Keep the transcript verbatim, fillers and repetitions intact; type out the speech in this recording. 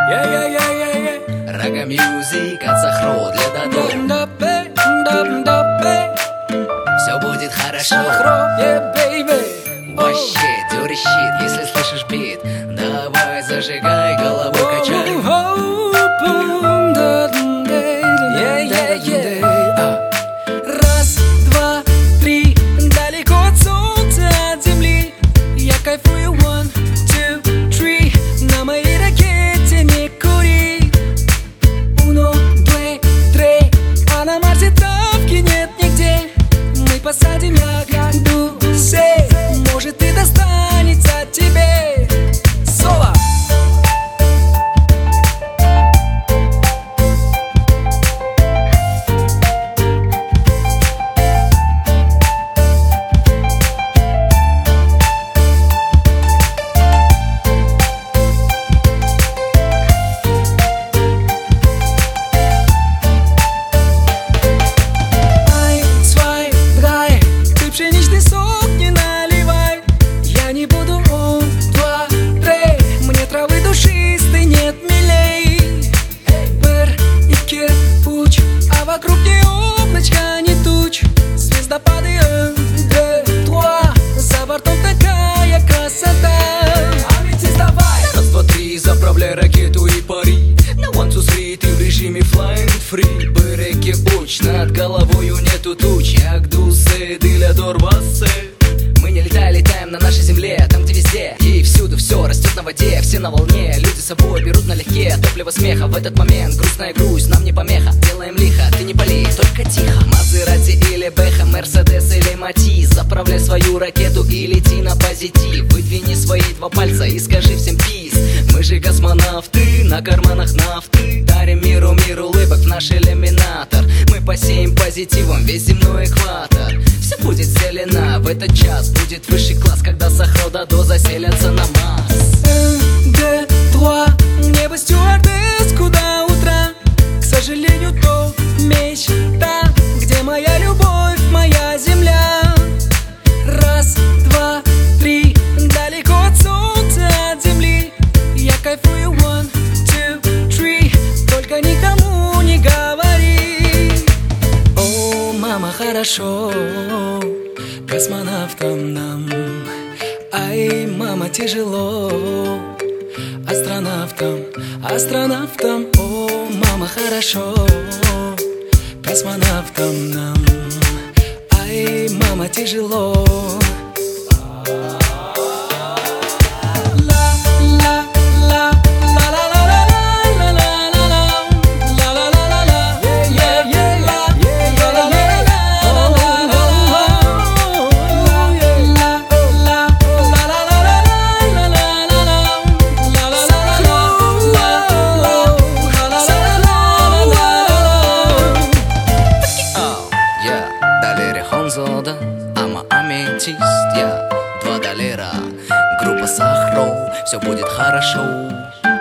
Yeah, yeah, yeah, yeah, yeah. Рага мьюзик от Сахро для Дадо. Все будет хорошо. Сахро, yeah, baby. Вообще, dirty shit, если слышишь бит, давай зажигай, головой качай. Yeah, yeah, yeah. Раз, два, три, далеко от солнца, от земли. Я кайфую, one, two, three. На моей ракете не кури. Uno, due, tre. А на Марсе травки нет нигде. Мы посадим ягоду сей. Может и достанется тебе. Соло. Пшеничный сок не наливай. Я не буду он, два, три. Мне травы душистой нет милей. Пер и кирпуч, а вокруг не облачка, не туч. Звездопады, un, deux, trois. За бортом такая красота. А ведь давай. Раз, два, три, заправляй ракету и пари. На one, two, three, ты в режиме flying free. Береги уч, над головою нету туч. Як дусы, для дорвасы. Мы не летаем, летаем на нашей земле. Там, где везде и всюду все растет на воде. Все на волне, люди с собой берут налегке. Топливо смеха в этот момент, грустная грусть нам не помеха. Делаем лихо, ты не пали, только тихо. Мазерати или Бэха, Мерседес или Матиз. Заправляй свою ракету и лети на позитив. Выдвини свои два пальца и скажи всем пиз. Мы же космонавты, на карманах нафты. Дарим миру, мир улыбок в наш иллюминатор. Мы посеем позитивом весь земной экватор. Все будет зелено, в этот час будет высший класс, когда Сахро Дадо заселятся на Марс. Un, deux, trois. Небо стюардесс, куда утра. К сожалению, то мечта. Где моя любовь, моя земля? Раз, два, три. Далеко от солнца, от земли. Я кайфую, one, two, three. Только никому не говори. О, мама, хорошо космонавтам нам. Ай, мама, тяжело астронавтам, астронавтам. О, мама, хорошо космонавтам нам. Ай, мама, тяжело. Хонзода, ама аметист, я два доллара. Группа Сахро, все будет хорошо.